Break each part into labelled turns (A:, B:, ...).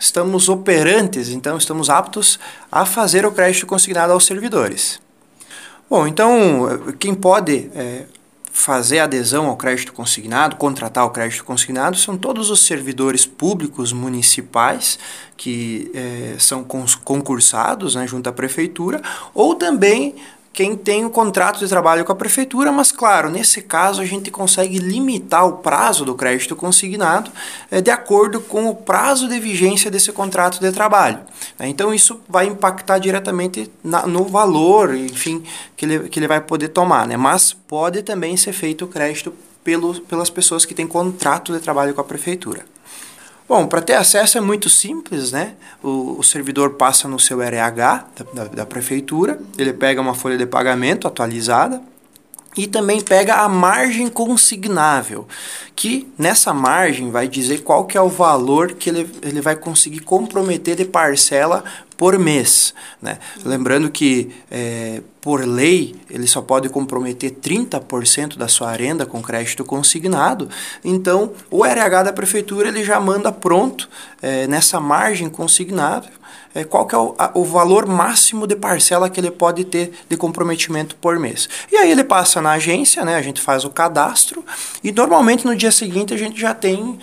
A: estamos operantes, então estamos aptos a fazer o crédito consignado aos servidores. Bom, então, quem pode fazer adesão ao crédito consignado, contratar o crédito consignado, são todos os servidores públicos municipais que são concursados, né, junto à prefeitura, ou também quem tem um contrato de trabalho com a prefeitura, mas claro, nesse caso a gente consegue limitar o prazo do crédito consignado de acordo com o prazo de vigência desse contrato de trabalho. Então isso vai impactar diretamente no valor, enfim, que ele vai poder tomar, né? Mas pode também ser feito o crédito pelas pessoas que têm contrato de trabalho com a prefeitura. Bom, para ter acesso é muito simples, né? O servidor passa no seu RH da prefeitura, ele pega uma folha de pagamento atualizada e também pega a margem consignável, que nessa margem vai dizer qual que é o valor que ele vai conseguir comprometer de parcela por mês, né? Lembrando que, por lei, ele só pode comprometer 30% da sua renda com crédito consignado, então o RH da prefeitura ele já manda pronto, nessa margem consignável, qual que é o valor máximo de parcela que ele pode ter de comprometimento por mês. E aí ele passa na agência, né, a gente faz o cadastro e normalmente no dia seguinte a gente já tem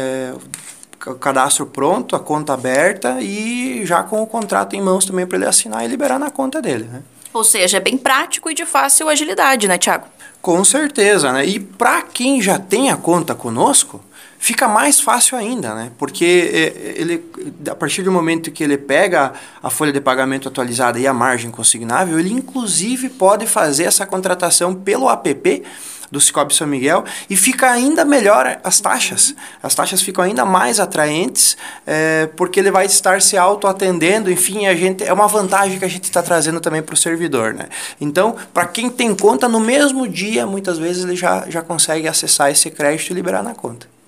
A: o cadastro pronto, a conta aberta e já com o contrato em mãos também para ele assinar e liberar na conta dele, né?
B: Ou seja, é bem prático e de fácil agilidade, né, Thiago?
A: Com certeza, né? E para quem já tem a conta conosco, fica mais fácil ainda, né? Porque a partir do momento que ele pega a folha de pagamento atualizada e a margem consignável, ele inclusive pode fazer essa contratação pelo app do Cicobi São Miguel e fica ainda melhor as taxas. As taxas ficam ainda mais atraentes porque ele vai estar se auto-atendendo, enfim, é uma vantagem que a gente está trazendo também para o servidor, né? Então, para quem tem conta, no mesmo dia, muitas vezes ele já consegue acessar esse crédito e liberar na conta.